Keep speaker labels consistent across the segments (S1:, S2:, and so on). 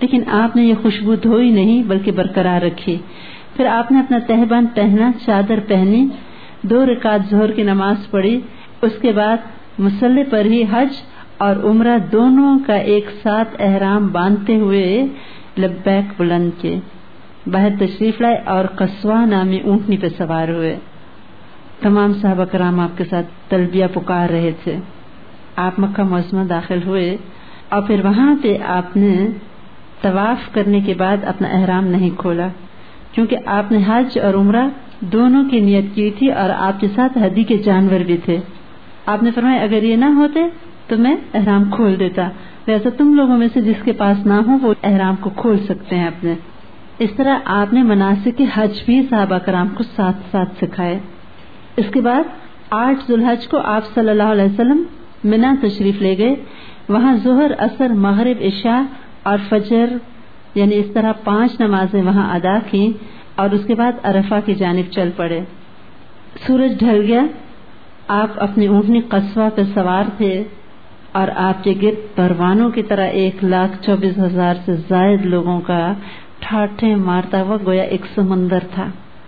S1: لیکن آپ نے یہ خوشبو دھوئی نہیں بلکہ برقرار رکھی. پھر آپ نے اپنا تہبند پہنا، چادر پہنی، 2 رکعت ظہر کی نماز پڑھی. اس کے بعد مصلی پر ہی حج اور عمرہ دونوں کا ایک ساتھ احرام باندھتے ہوئے لبیک بلند کیے، باہر تشریف لائے اور قصوہ نامی اونٹنی پہ سوار ہوئے. تمام صحابہ کرام آپ کے ساتھ تلبیہ پکار رہے تھے. آپ مکہ معظمہ داخل ہوئے اور پھر وہاں پہ آپ نے طواف کرنے کے بعد اپنا احرام نہیں کھولا، کیونکہ آپ نے حج اور عمرہ دونوں کی نیت کی تھی اور آپ کے ساتھ ہدی کے جانور بھی تھے. آپ نے فرمایا اگر یہ نہ ہوتے تو میں احرام کھول دیتا، ویسے تم لوگوں میں سے جس کے پاس نہ ہو وہ احرام کو کھول سکتے ہیں اپنے. اس طرح آپ نے مناسک حج بھی صحابہ کرام کو ساتھ ساتھ سکھائے. اس کے بعد 8 ذوالحج کو آپ صلی اللہ علیہ وسلم منا تشریف لے گئے. وہاں ظہر، عصر، مغرب، عشاء اور فجر یعنی اس طرح 5 نمازیں وہاں ادا کی اور اس کے بعد عرفہ کی جانب چل پڑے. سورج ڈھل گیا. آپ اپنی اونٹنی قصوہ پہ سوار تھے اور آپ کے گرد پروانوں کی طرح 1,24,000 سے زائد لوگوں کا ٹھاٹھیں مارتا ہوا گویا ایک سمندر تھا.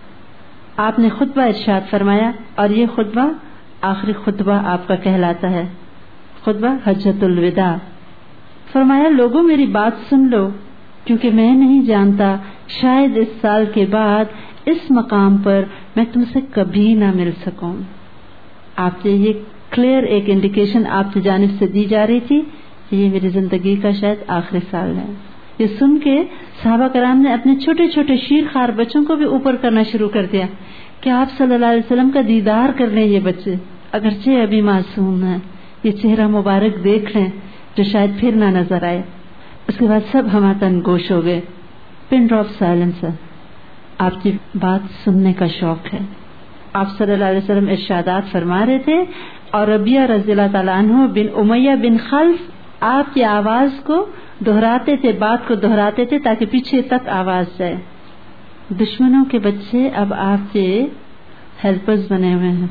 S1: آپ نے خطبہ ارشاد فرمایا اور یہ خطبہ آخری خطبہ آپ کا کہلاتا ہے، خطبہ حجۃ الوداع. فرمایا لوگوں میری بات سن لو، کیونکہ میں نہیں جانتا شاید اس سال کے بعد اس مقام پر میں تم سے کبھی نہ مل سکوں. آپ سے یہ کلیئر ایک انڈیکیشن آپ کی جانب سے دی جا رہی تھی کہ یہ میری زندگی کا شاید آخری سال ہے. یہ سن کے صحابہ کرام نے اپنے چھوٹے چھوٹے شیر خوار بچوں کو بھی اوپر کرنا شروع کر دیا کہ آپ صلی اللہ علیہ وسلم کا دیدار کر لیں. یہ بچے اگرچہ ابھی معصوم ہیں، یہ چہرہ مبارک دیکھ لیں جو شاید پھر نہ نظر آئے. اس کے بعد سب ہماتن گوش ہو گئے. پن ڈراپ سائلنس ہے. آپ کی بات سننے کا شوق ہے. آپ صلی اللہ علیہ وسلم ارشادات فرما رہے تھے اور ربیہ رضی اللہ تعالیٰ عنہ بن امیہ بن خلف آپ کی آواز کو دہراتے تھے، بات کو دہراتے تھے تاکہ پیچھے تک آواز جائے. دشمنوں کے بچے اب آپ کے ہیلپرز بنے ہوئے ہیں.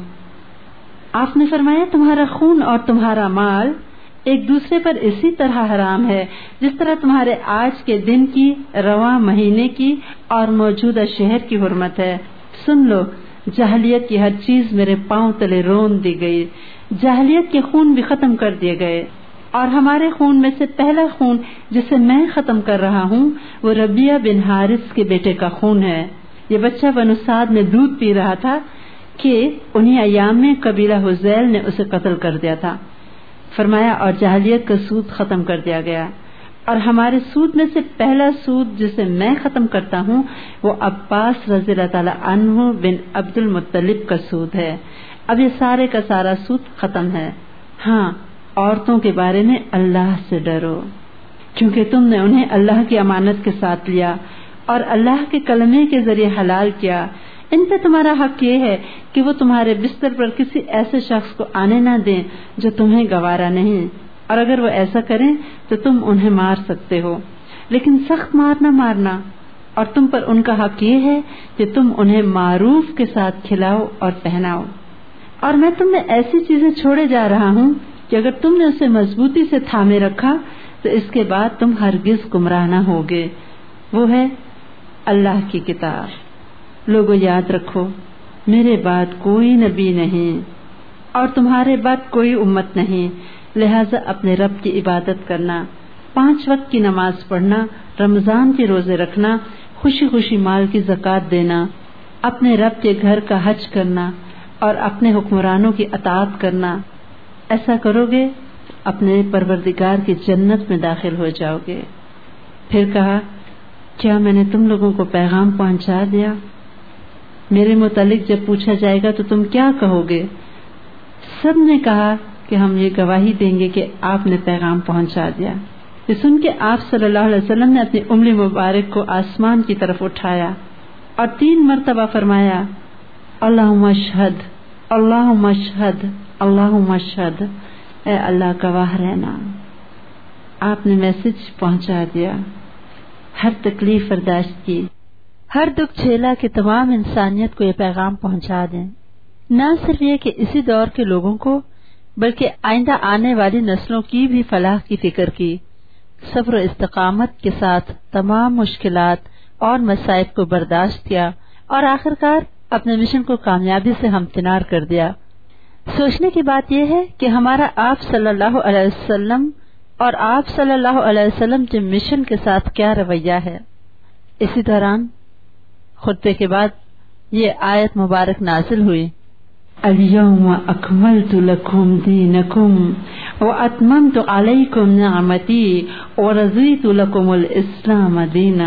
S1: آپ نے فرمایا تمہارا خون اور تمہارا مال ایک دوسرے پر اسی طرح حرام ہے جس طرح تمہارے آج کے دن کی، رواں مہینے کی اور موجودہ شہر کی حرمت ہے. سن لو، جاہلیت کی ہر چیز میرے پاؤں تلے رون دی گئی. جاہلیت کے خون بھی ختم کر دیے گئے اور ہمارے خون میں سے پہلا خون جسے میں ختم کر رہا ہوں وہ ربیہ بن حارث کے بیٹے کا خون ہے. یہ بچہ بنو سعد میں دودھ پی رہا تھا کہ انہی ایام میں قبیلہ حذیل نے اسے قتل کر دیا تھا. فرمایا اور جاہلیت کا سود ختم کر دیا گیا اور ہمارے سود میں سے پہلا سود جسے میں ختم کرتا ہوں وہ عباس رضی اللہ تعالیٰ عنہ بن عبد المطلب کا سود ہے. اب یہ سارے کا سارا سود ختم ہے. ہاں، عورتوں کے بارے میں اللہ سے ڈرو، کیونکہ تم نے انہیں اللہ کی امانت کے ساتھ لیا اور اللہ کے کلمے کے ذریعے حلال کیا. ان پہ تمہارا حق یہ ہے کہ وہ تمہارے بستر پر کسی ایسے شخص کو آنے نہ دیں جو تمہیں گوارا نہیں، اور اگر وہ ایسا کریں تو تم انہیں مار سکتے ہو، لیکن سخت مار نہ مارنا. اور تم پر ان کا حق یہ ہے کہ تم انہیں معروف کے ساتھ کھلاؤ اور پہناؤ. اور میں تم میں ایسی چیزیں چھوڑے جا رہا ہوں کہ اگر تم نے اسے مضبوطی سے تھامے رکھا تو اس کے بعد تم ہرگز گمراہ نہ ہوگے. وہ ہے اللہ کی کتاب. لوگوں یاد رکھو، میرے بعد کوئی نبی نہیں اور تمہارے بعد کوئی امت نہیں، لہذا اپنے رب کی عبادت کرنا، 5 وقت کی نماز پڑھنا، رمضان کے روزے رکھنا، خوشی خوشی مال کی زکوٰۃ دینا، اپنے رب کے گھر کا حج کرنا اور اپنے حکمرانوں کی اطاعت کرنا. ایسا کرو گے اپنے پروردگار کی جنت میں داخل ہو جاؤ گے. پھر کہا کیا میں نے تم لوگوں کو پیغام پہنچا دیا؟ میرے متعلق جب پوچھا جائے گا تو تم کیا کہو گے؟ سب نے کہا کہ ہم یہ گواہی دیں گے کہ آپ نے پیغام پہنچا دیا. یہ سن کے آپ صلی اللہ علیہ وسلم نے اپنی انگلی مبارک کو آسمان کی طرف اٹھایا اور 3 مرتبہ فرمایا اللہم اشہد، اللہم اشہد، اللہم اشہد، اے اللہ گواہ رہنا. آپ نے میسج پہنچا دیا، ہر تکلیف برداشت کی، ہر دکھ جھیلا کہ تمام انسانیت کو یہ پیغام پہنچا دیں. نہ صرف یہ کہ اسی دور کے لوگوں کو بلکہ آئندہ آنے والی نسلوں کی بھی فلاح کی فکر کی. صبر و استقامت کے ساتھ تمام مشکلات اور مصائب کو برداشت کیا اور آخرکار اپنے مشن کو کامیابی سے ہمکنار کر دیا۔ سوچنے کی بات یہ ہے کہ ہمارا آپ صلی اللہ علیہ وسلم اور آپ صلی اللہ علیہ وسلم کے مشن کے ساتھ کیا رویہ ہے۔ اسی دوران خطبے کے بعد یہ آیت مبارک نازل ہوئی،
S2: اليوم اکملت لکم دینکم واتممت علیکم نعمتی ورضیت لکم الاسلام دینا۔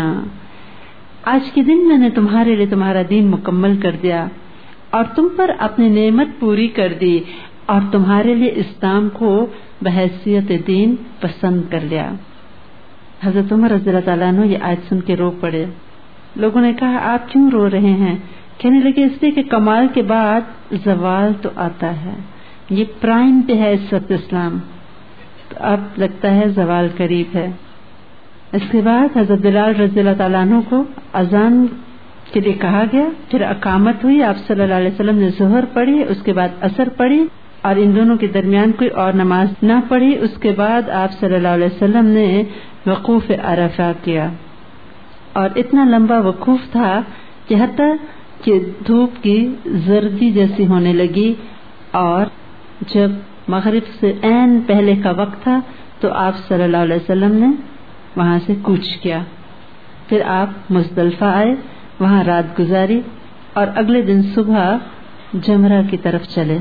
S2: آج کے دن میں نے تمہارے لیے تمہارا دین مکمل کر دیا اور تم پر اپنی نعمت پوری کر دی اور تمہارے لیے اسلام کو بحیثیت دین پسند کر لیا۔ حضرت عمر رضی اللہ تعالیٰ عنہ یہ آیت سن کے رو پڑے۔ لوگوں نے کہا آپ کیوں رو رہے ہیں؟ کہنے لگے اس لیے کہ کمال کے بعد زوال تو آتا ہے، یہ پرائم پہ ہے اس وقت اسلام، تو اب لگتا ہے زوال قریب ہے۔ اس کے بعد حضرت بلال رضی اللہ تعالیٰ عنہ کو اذان کے لیے کہا گیا، پھر اقامت ہوئی، آپ صلی اللہ علیہ وسلم نے ظہر پڑھی، اس کے بعد عصر پڑھی اور ان دونوں کے درمیان کوئی اور نماز نہ پڑھی۔ اس کے بعد آپ صلی اللہ علیہ وسلم نے وقوف عرفہ کیا اور اتنا لمبا وقوف تھا کہ حتیٰ کہ دھوپ کی زردی جیسی ہونے لگی، اور جب مغرب سے عین پہلے کا وقت تھا تو آپ صلی اللہ علیہ وسلم نے وہاں سے کوچ کیا۔ پھر آپ مزدلفہ آئے، وہاں رات گزاری اور اگلے دن صبح جمرہ کی طرف چلے۔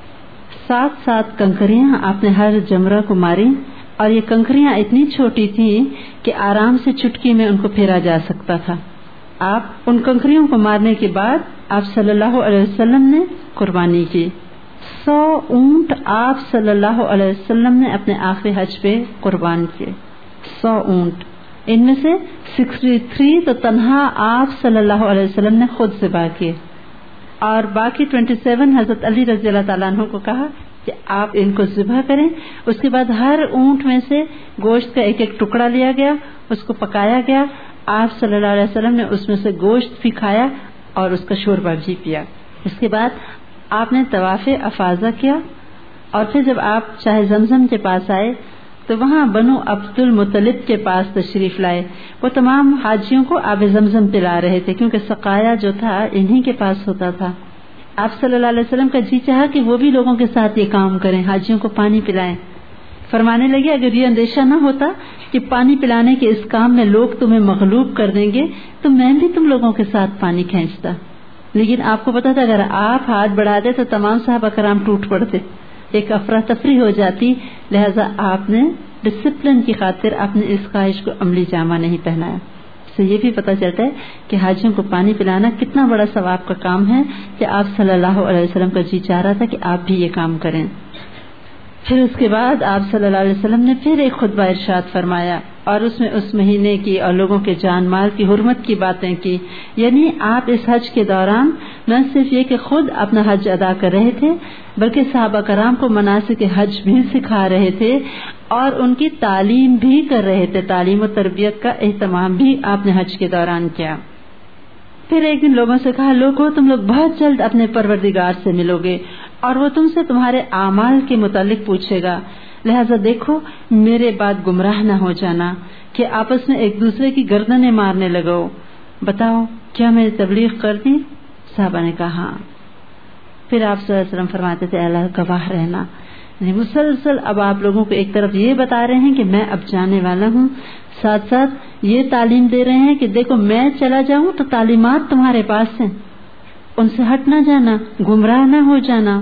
S2: 7 کنکریاں آپ نے ہر جمرہ کو ماری اور یہ کنکریاں اتنی چھوٹی تھیں کہ آرام سے چٹکی میں ان کو پھیرا جا سکتا تھا۔ آپ ان کنکریوں کو مارنے کے بعد آپ صلی اللہ علیہ وسلم نے قربانی کی۔ 100 اونٹ آپ صلی اللہ علیہ وسلم نے اپنے آخری حج پہ قربان کیے۔ 100 اونٹ، ان میں سے 63 تو تنہا آپ صلی اللہ علیہ وسلم نے خود ذبح کیے، اور باقی 27 حضرت علی رضی اللہ تعالیٰ عنہ کو کہا کہ آپ ان کو ذبح کریں۔ اس کے بعد ہر اونٹ میں سے گوشت کا ایک ٹکڑا لیا گیا، اس کو پکایا گیا، آپ صلی اللہ علیہ وسلم نے اس میں سے گوشت بھی کھایا اور اس کا شوربہ بھی پیا۔ اس کے بعد آپ نے طواف افاضہ کیا، اور پھر جب آپ شاہ زمزم کے پاس آئے تو وہاں بنو عبد المطلب کے پاس تشریف لائے۔ وہ تمام حاجیوں کو آب زمزم پلا رہے تھے کیونکہ سقایا جو تھا انہی کے پاس ہوتا تھا۔ آپ صلی اللہ علیہ وسلم کا جی چاہا کہ وہ بھی لوگوں کے ساتھ یہ کام کریں، حاجیوں کو پانی پلائیں۔ فرمانے لگے اگر یہ اندیشہ نہ ہوتا کہ پانی پلانے کے اس کام میں لوگ تمہیں مغلوب کر دیں گے تو میں بھی تم لوگوں کے ساتھ پانی کھینچتا، لیکن آپ کو پتا تھا اگر آپ ہاتھ بڑھاتے تو تمام صحابہ کرام ٹوٹ پڑتے، ایک افراتفری ہو جاتی، لہذا آپ نے ڈسپلن کی خاطر اپنے اس خواہش کو عملی جامہ نہیں پہنایا۔ اس سے یہ بھی پتہ چلتا ہے کہ حاجیوں کو پانی پلانا کتنا بڑا ثواب کا کام ہے کہ آپ صلی اللہ علیہ وسلم کا جی چاہ رہا تھا کہ آپ بھی یہ کام کریں۔ پھر اس کے بعد آپ صلی اللہ علیہ وسلم نے پھر ایک خطبہ ارشاد فرمایا اور اس میں اس مہینے کی اور لوگوں کے جان مال کی حرمت کی باتیں کی، یعنی آپ اس حج کے دوران نہ صرف یہ کہ خود اپنا حج ادا کر رہے تھے بلکہ صحابہ کرام کو مناسک حج بھی سکھا رہے تھے اور ان کی تعلیم بھی کر رہے تھے، تعلیم و تربیت کا اہتمام بھی آپ نے حج کے دوران کیا۔ پھر ایک دن لوگوں سے کہا لوگوں تم لوگ بہت جلد اپنے پروردگار سے ملو گے اور وہ تم سے تمہارے اعمال کے متعلق پوچھے گا، لہذا دیکھو میرے بعد گمراہ نہ ہو جانا کہ آپس میں ایک دوسرے کی گردنیں مارنے لگو۔ بتاؤ کیا میں تبلیغ کر دی؟ صحابہ نے کہا ہاں۔ پھر آپ صلی اللہ علیہ وسلم فرماتے تھے اللہ گواہ رہنا، یعنی مسلسل اب آپ لوگوں کو ایک طرف یہ بتا رہے ہیں کہ میں اب جانے والا ہوں، ساتھ ساتھ یہ تعلیم دے رہے ہیں کہ دیکھو میں چلا جاؤں تو تعلیمات تمہارے پاس ہیں، ان سے ہٹ نہ جانا، گمراہ نہ ہو جانا۔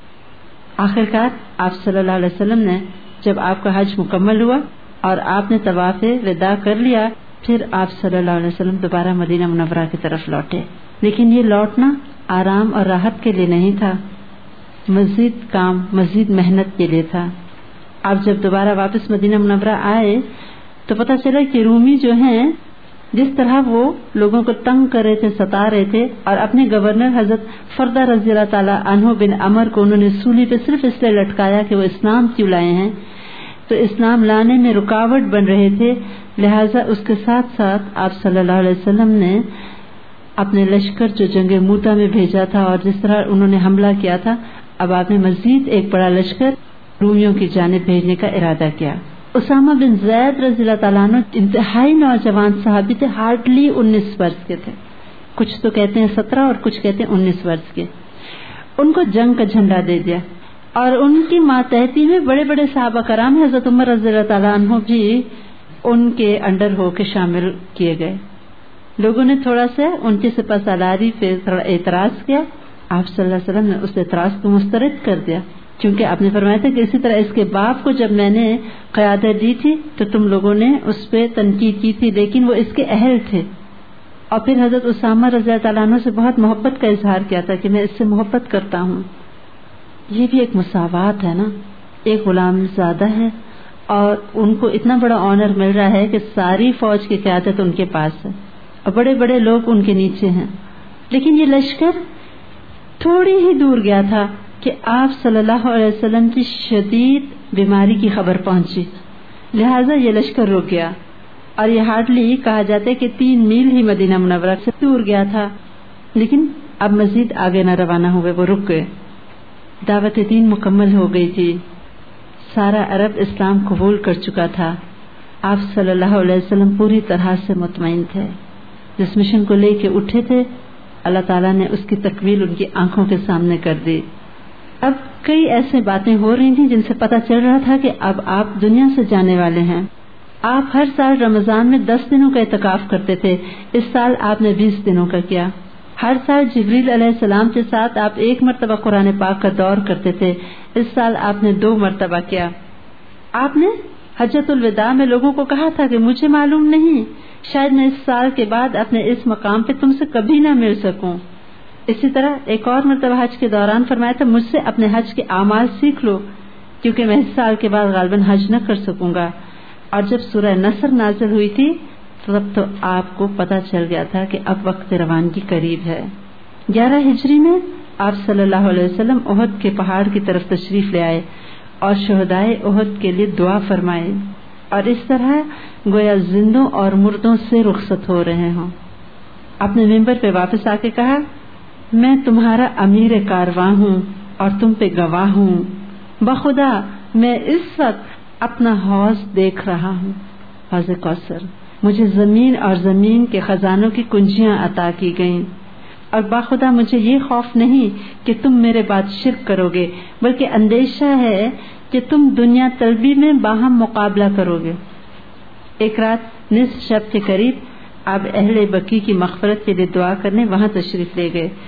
S2: آخرکار آپ صلی اللہ علیہ وسلم نے جب آپ کا حج مکمل ہوا اور آپ نے طواف وداع کر لیا، پھر آپ صلی اللہ علیہ وسلم دوبارہ مدینہ منورہ کی طرف لوٹے، لیکن یہ لوٹنا آرام اور راحت کے لیے نہیں تھا، مزید کام مزید محنت کے لیے تھا۔ آپ جب دوبارہ واپس مدینہ منورہ آئے تو پتہ چلا کہ رومی جو ہیں جس طرح وہ لوگوں کو تنگ کر رہے تھے، ستا رہے تھے، اور اپنے گورنر حضرت فردہ رضی اللہ تعالیٰ عنہ بن عمر کو انہوں نے سولی پہ صرف اس لیے لٹکایا کہ وہ اسلام کیوں لائے ہیں، تو اسلام لانے میں رکاوٹ بن رہے تھے، لہٰذا اس کے ساتھ ساتھ آپ صلی اللہ علیہ وسلم نے اپنے لشکر جو جنگ موتا میں بھیجا تھا اور جس طرح انہوں نے حملہ کیا تھا، اب آپ نے مزید ایک بڑا لشکر رومیوں کی جانب بھیجنے کا ارادہ کیا۔
S1: اسامہ بن زید رضی اللہ تعالیٰ عنہ انتہائی نوجوان صحابی تھے، ہارڈلی 19 برس کے تھے، کچھ تو کہتے ہیں 17 اور کچھ کہتے ہیں 19 برس کے. ان کو جنگ کا جھنڈا دے دیا اور ان کی ماتحتی میں بڑے بڑے صحابہ کرام حضرت عمر رضی اللہ تعالیٰ عنہ بھی ان کے انڈر ہو کے شامل کیے گئے. لوگوں نے تھوڑا سا ان کی سپہ سالاری پہ تھوڑا اعتراض کیا، آپ صلی اللہ علیہ وسلم نے اس اعتراض کو مسترد کر دیا، کیونکہ آپ نے فرمایا تھا کہ اسی طرح اس کے باپ کو جب میں نے قیادت دی تھی تو تم لوگوں نے اس پہ تنقید کی تھی، لیکن وہ اس کے اہل تھے. اور پھر حضرت اسامہ رضی اللہ تعالیٰ عنہ سے بہت محبت کا اظہار کیا تھا کہ میں اس سے محبت کرتا ہوں. یہ بھی ایک مساوات ہے نا، ایک غلام زادہ ہے اور ان کو اتنا بڑا آنر مل رہا ہے کہ ساری فوج کی قیادت ان کے پاس ہے اور بڑے بڑے لوگ ان کے نیچے ہیں. لیکن یہ لشکر تھوڑی ہی دور گیا تھا کہ آپ صلی اللہ علیہ وسلم کی شدید بیماری کی خبر پہنچی، لہذا یہ لشکر رک گیا اور یہ ہارڈلی کہا جاتا ہے کہ 3 میل ہی مدینہ منورہ سے دور گیا تھا. لیکن اب مزید آگے نہ روانہ ہوئے، وہ رک گئے. دعوت دین مکمل ہو گئی تھی، سارا عرب اسلام قبول کر چکا تھا. آپ صلی اللہ علیہ وسلم پوری طرح سے مطمئن تھے. جس مشن کو لے کے اٹھے تھے اللہ تعالیٰ نے اس کی تکمیل ان کی آنکھوں کے سامنے کر دی. اب کئی ایسے باتیں ہو رہی تھیں جن سے پتہ چل رہا تھا کہ اب آپ دنیا سے جانے والے ہیں. آپ ہر سال رمضان میں 10 دنوں کا اعتکاف کرتے تھے، اس سال آپ نے 20 دنوں کا کیا. ہر سال جبریل علیہ السلام کے ساتھ آپ 1 مرتبہ قرآن پاک کا دور کرتے تھے، اس سال آپ نے 2 مرتبہ کیا. آپ نے حجۃ الوداع میں لوگوں کو کہا تھا کہ مجھے معلوم نہیں، شاید میں اس سال کے بعد اپنے اس مقام پہ تم سے کبھی نہ مل سکوں. اسی طرح ایک اور مرتبہ حج کے دوران فرمایا تھا مجھ سے اپنے حج کے اعمال سیکھ لو کیونکہ میں اس سال کے بعد غالباً حج نہ کر سکوں گا. اور جب سورہ نصر نازل ہوئی تھی تب تو آپ کو پتہ چل گیا تھا کہ اب وقت روانگی قریب ہے. 11 ہجری میں آپ صلی اللہ علیہ وسلم احد کے پہاڑ کی طرف تشریف لے آئے اور شہدائے احد کے لیے دعا فرمائے اور اس طرح گویا زندوں اور مردوں سے رخصت ہو رہے ہوں. اپنے ممبر پہ واپس آ کے کہا میں تمہارا امیر کارواں ہوں اور تم پہ گواہ ہوں. بخدا میں اس وقت اپنا حوض دیکھ رہا ہوں، حوض کوثر. مجھے زمین اور زمین کے خزانوں کی کنجیاں عطا کی گئیں اور باخدا مجھے یہ خوف نہیں کہ تم میرے بعد شرک کرو گے، بلکہ اندیشہ ہے کہ تم دنیا طلبی میں باہم مقابلہ کرو گے. ایک رات نصف شب کے قریب آپ اہل بقی کی مغفرت کے لیے دعا کرنے وہاں تشریف لے گئے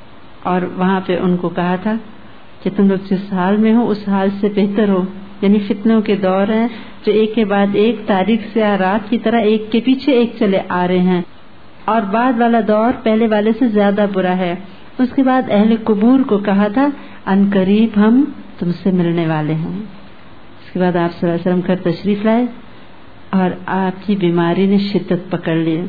S1: اور وہاں پہ ان کو کہا تھا کہ تم لوگ جس حال میں ہو اس حال سے بہتر ہو. یعنی فتنوں کے دور ہیں جو ایک کے بعد ایک تاریک سیاہ رات کی طرح ایک کے پیچھے ایک چلے آ رہے ہیں اور بعد والا دور پہلے والے سے زیادہ برا ہے. اس کے بعد اہل قبور کو کہا تھا ان قریب ہم تم سے ملنے والے ہیں. اس کے بعد آپ صلی اللہ علیہ وسلم گھر تشریف لائے اور آپ کی بیماری نے شدت پکڑ لی.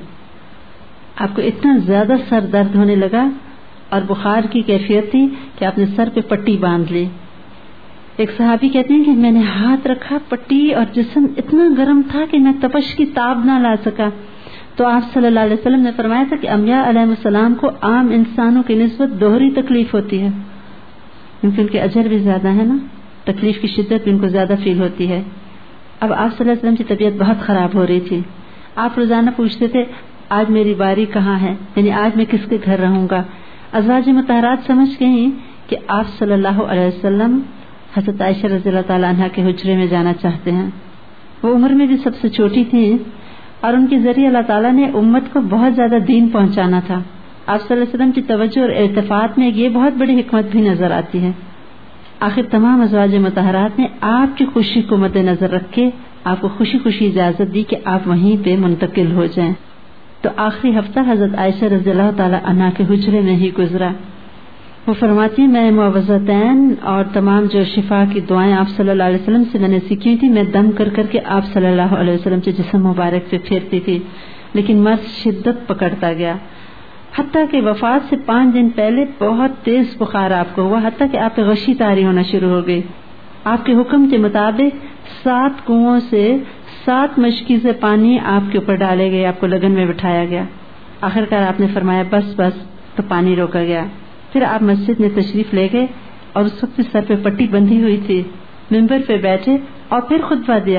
S1: آپ کو اتنا زیادہ سر درد ہونے لگا اور بخار کی کیفیت تھی کہ آپ نے سر پہ پٹی باندھ لی. ایک صحابی کہتے ہیں کہ میں نے ہاتھ رکھا پٹی اور جسم اتنا گرم تھا کہ میں تپش کی تاب نہ لا سکا. تو آپ صلی اللہ علیہ وسلم نے فرمایا تھا کہ انبیاء علیہ السلام کو عام انسانوں کی نسبت دوہری تکلیف ہوتی ہے کیونکہ ان کے اجر بھی زیادہ ہے نا، تکلیف کی شدت بھی ان کو زیادہ فیل ہوتی ہے. اب آپ صلی اللہ علیہ وسلم کی طبیعت بہت خراب ہو رہی تھی. آپ روزانہ پوچھتے تھے آج میری باری کہاں ہے، یعنی آج میں کس کے گھر رہوں گا. ازواج مطہرات سمجھ گئیں کہ آپ صلی اللہ علیہ وسلم حضرت عائشہ رضی اللہ تعالیٰ عنہ کے حجرے میں جانا چاہتے ہیں. وہ عمر میں بھی سب سے چھوٹی تھی اور ان کے ذریعے اللہ تعالیٰ نے امت کو بہت زیادہ دین پہنچانا تھا. آپ صلی اللہ علیہ وسلم کی توجہ اور التفات میں یہ بہت بڑی حکمت بھی نظر آتی ہے. آخر تمام ازواج مطہرات نے آپ کی خوشی کو مد نظر رکھ کے آپ کو خوشی خوشی اجازت دی کہ آپ وہیں پہ منتقل ہو جائیں. تو آخری ہفتہ حضرت عائشہ رضی اللہ تعالیٰ عنہ کے حجرے میں ہی گزرا. وہ فرماتی میں معوذتین اور تمام جو شفا کی دعائیں آپ صلی اللہ علیہ وسلم سے میں نے سیکھی تھی میں دم کر کر کے آپ صلی اللہ علیہ وسلم کے جسم مبارک پہ پھیرتی تھی، لیکن مرض شدت پکڑتا گیا حتیٰ کہ وفات سے 5 دن پہلے بہت تیز بخار آپ کو ہوا، حتیٰ کہ آپ پہ غشی طاری ہونا شروع ہو گئی. آپ کے حکم کے مطابق 7 کنووں سے 7 مشکیزیں پانی آپ کے اوپر ڈالے گئے، آپ کو لگن میں بٹھایا گیا. آخرکار آپ نے فرمایا بس تو پانی روکا گیا. پھر آپ مسجد میں تشریف لے گئے اور اس وقت سر پہ پٹی بندھی ہوئی تھی، منبر پہ بیٹھے اور پھر خطبہ دیا.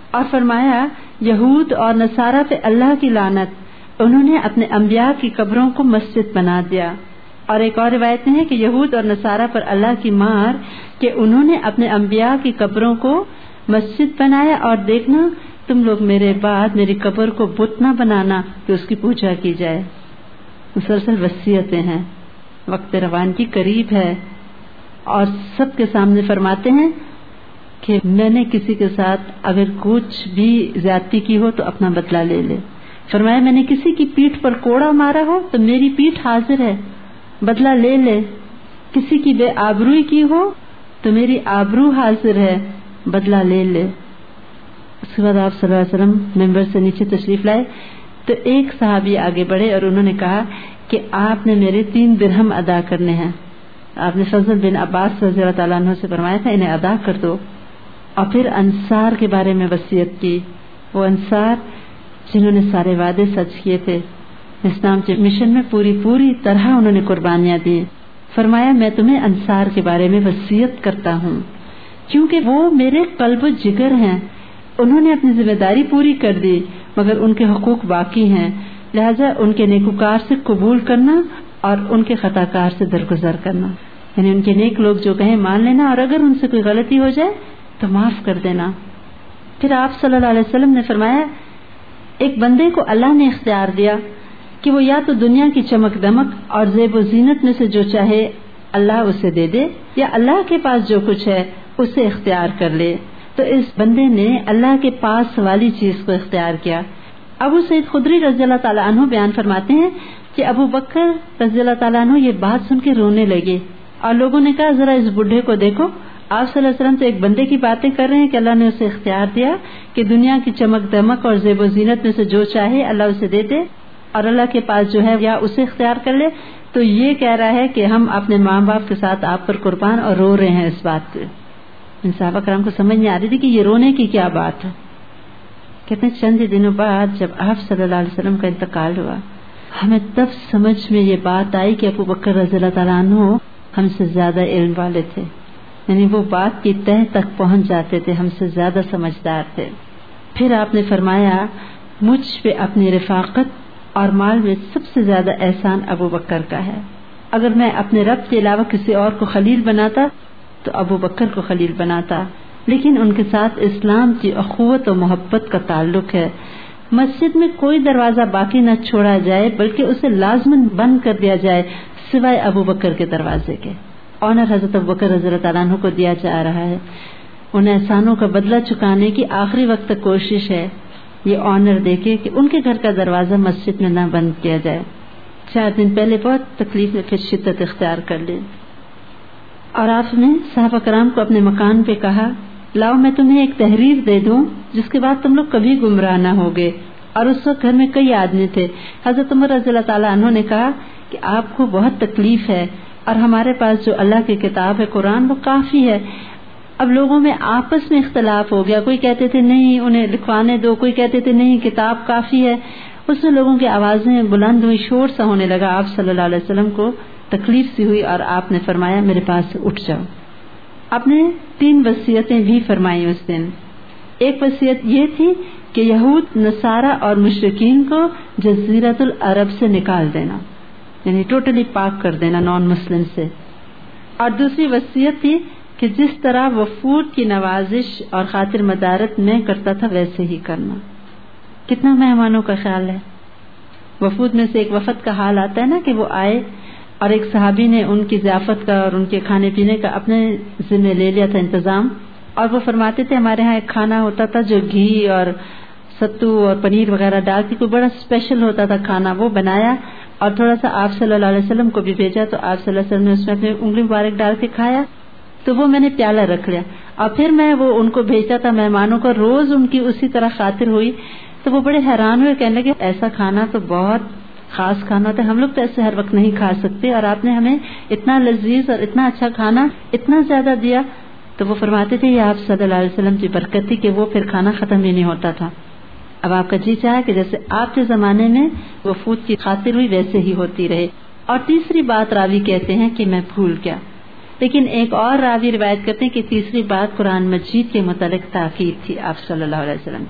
S1: اور فرمایا یہود اور نصارہ پہ اللہ کی لعنت، انہوں نے اپنے انبیاء کی قبروں کو مسجد بنا دیا۔ اور ایک اور روایت میں ہے کہ یہود اور نصارہ پر اللہ کی مار کہ انہوں نے اپنے انبیاء کی قبروں کو مسجد بنایا، اور دیکھنا تم لوگ میرے بعد میری قبر کو بت نہ بنانا کہ اس کی پوجا کی جائے۔ مسلسل وصیتیں ہیں، وقت روان کی قریب ہے، اور سب کے سامنے فرماتے ہیں کہ میں نے کسی کے ساتھ اگر کچھ بھی زیادتی کی ہو تو اپنا بدلہ لے لے۔ فرمایا میں نے کسی کی پیٹھ پر کوڑا مارا ہو تو میری پیٹھ حاضر ہے، بدلہ لے لے۔ کسی کی بے آبروئی کی ہو تو میری آبرو حاضر ہے، بدلہ لے لے۔ اس کے بعد آپ صلی اللہ علیہ وسلم ممبر سے نیچے تشریف لائے تو ایک صحابی آگے بڑھے اور انہوں نے کہا کہ آپ نے میرے 3 درہم ادا کرنے ہیں۔ آپ نے فضل بن عباس رضی اللہ تعالیٰ عنہ سے فرمایا تھا انہیں ادا کر دو۔ اور پھر انصار کے بارے میں وصیت کی، وہ انصار جنہوں نے سارے وعدے سچ کیے تھے، اسلام کے مشن میں پوری طرح انہوں نے قربانیاں دی۔ فرمایا میں تمہیں انصار کے بارے میں وصیت کرتا ہوں کیونکہ وہ میرے قلب و جگر ہیں، انہوں نے اپنی ذمہ داری پوری کر دی مگر ان کے حقوق باقی ہیں، لہذا ان کے نیکوکار سے قبول کرنا اور ان کے خطا کار سے درگزر کرنا، یعنی ان کے نیک لوگ جو کہیں مان لینا، اور اگر ان سے کوئی غلطی ہو جائے تو معاف کر دینا۔ پھر آپ صلی اللہ علیہ وسلم نے فرمایا ایک بندے کو اللہ نے اختیار دیا کہ وہ یا تو دنیا کی چمک دمک اور زیب و زینت میں سے جو چاہے اللہ اسے دے دے، یا اللہ کے پاس جو کچھ ہے اسے اختیار کر لے۔ تو اس بندے نے اللہ کے پاس والی چیز کو اختیار کیا۔ ابو سعید خدری رضی اللہ تعالیٰ عنہ بیان فرماتے ہیں کہ ابو بکر رضی اللہ تعالیٰ عنہ یہ بات سن کے رونے لگے، اور لوگوں نے کہا ذرا اس بڈھے کو دیکھو، آپ صلی اللہ علیہ وسلم تو ایک بندے کی باتیں کر رہے ہیں کہ اللہ نے اسے اختیار دیا کہ دنیا کی چمک دمک اور زیب و زینت میں سے جو چاہے اللہ اسے دے دے، اور اللہ کے پاس جو ہے یا اسے اختیار کر لے، تو یہ کہہ رہا ہے کہ ہم اپنے ماں باپ کے ساتھ آپ پر قربان، اور رو رہے ہیں اس بات پہ۔ ان صحابہ کرام کو سمجھ نہیں آ رہی تھی کہ یہ رونے کی کیا بات ہے۔ کہتے ہیں چند دنوں بعد جب آپ صلی اللہ علیہ وسلم کا انتقال ہوا، ہمیں تب سمجھ میں یہ بات آئی کہ ابو بکر رضی اللہ تعالیٰ عنہ ہم سے زیادہ علم والے تھے، یعنی وہ بات کی تہ تک پہنچ جاتے تھے، ہم سے زیادہ سمجھدار تھے۔ پھر آپ نے فرمایا مجھ پہ اپنی رفاقت اور مال میں سب سے زیادہ احسان ابو بکر کا ہے، اگر میں اپنے رب کے علاوہ کسی اور کو خلیل بناتا تو ابو بکر کو خلیل بناتا، لیکن ان کے ساتھ اسلام کی اخوت و محبت کا تعلق ہے۔ مسجد میں کوئی دروازہ باقی نہ چھوڑا جائے بلکہ اسے لازماً بند کر دیا جائے سوائے ابو بکر کے دروازے کے۔ آنر حضرت ابو بکر رضی اللہ تعالیٰ عنہ کو دیا جا رہا ہے، ان احسانوں کا بدلہ چکانے کی آخری وقت تک کوشش ہے، یہ آنر دے کے کہ ان کے گھر کا دروازہ مسجد میں نہ بند کیا جائے۔ 4 دن پہلے بہت تکلیف میں پھر شدت اختیار کر لی، اور آپ نے صحابہ کرام کو اپنے مکان پہ کہا لاؤ میں تمہیں ایک تحریر دے دوں جس کے بعد تم لوگ کبھی گمراہ نہ ہوگے۔ اور اس وقت گھر میں کئی آدمی تھے۔ حضرت عمر رضی اللہ تعالیٰ عنہ نے کہا کہ آپ کو بہت تکلیف ہے اور ہمارے پاس جو اللہ کی کتاب ہے قرآن وہ کافی ہے۔ اب لوگوں میں آپس میں اختلاف ہو گیا، کوئی کہتے تھے نہیں انہیں لکھوانے دو، کوئی کہتے تھے نہیں کتاب کافی ہے۔ اس میں لوگوں کی آوازیں بلند ہوئی، شور سا ہونے لگا۔ آپ صلی اللہ علیہ وسلم کو تکلیف سی ہوئی اور آپ نے فرمایا میرے پاس سے اٹھ جاؤ۔ آپ نے 3 وصیتیں بھی فرمائی اس دن۔ ایک وصیت یہ تھی کہ یہود نصارہ اور مشرکین کو جزیرۃ العرب سے نکال دینا، یعنی ٹوٹلی پاک کر دینا نان مسلم سے۔ اور دوسری وصیت تھی کہ جس طرح وفود کی نوازش اور خاطر مدارت میں کرتا تھا ویسے ہی کرنا۔ کتنا مہمانوں کا خیال ہے۔ وفود میں سے ایک وفد کا حال آتا ہے نا کہ وہ آئے اور ایک صحابی نے ان کی ضیافت کا اور ان کے کھانے پینے کا اپنے ذمہ لے لیا تھا انتظام، اور وہ فرماتے تھے ہمارے ہاں ایک کھانا ہوتا تھا جو گھی اور ستو اور پنیر وغیرہ ڈال کے کوئی بڑا اسپیشل ہوتا تھا کھانا، وہ بنایا اور تھوڑا سا آپ صلی اللہ علیہ وسلم کو بھی بھیجا، تو آپ صلی اللہ علیہ وسلم نے اس میں اپنی انگلی مبارک ڈال کے کھایا، تو وہ میں نے پیالہ رکھ لیا اور پھر میں وہ ان کو بھیجتا تھا مہمانوں کو، روز ان کی اسی طرح خاطر ہوئی۔ تو وہ بڑے حیران ہوئے، کہنے لگے ایسا کھانا تو بہت خاص کھانا ہوتا ہے، ہم لوگ تو ایسے ہر وقت نہیں کھا سکتے، اور آپ نے ہمیں اتنا لذیذ اور اتنا اچھا کھانا اتنا زیادہ دیا۔ تو وہ فرماتے تھے یہ آپ صلی اللہ علیہ وسلم کی برکت تھی کہ وہ پھر کھانا ختم ہی نہیں ہوتا تھا۔ اب آپ کا جی چاہے کہ جیسے آپ کے زمانے میں وفود کی خاطر ہوئی ویسے ہی ہوتی رہے۔ اور تیسری بات راوی کہتے ہیں کہ میں بھول گیا، لیکن ایک اور راوی روایت کرتے ہیں کہ تیسری بات قرآن مجید کے متعلق تاکید تھی آپ صلی اللہ علیہ وسلم.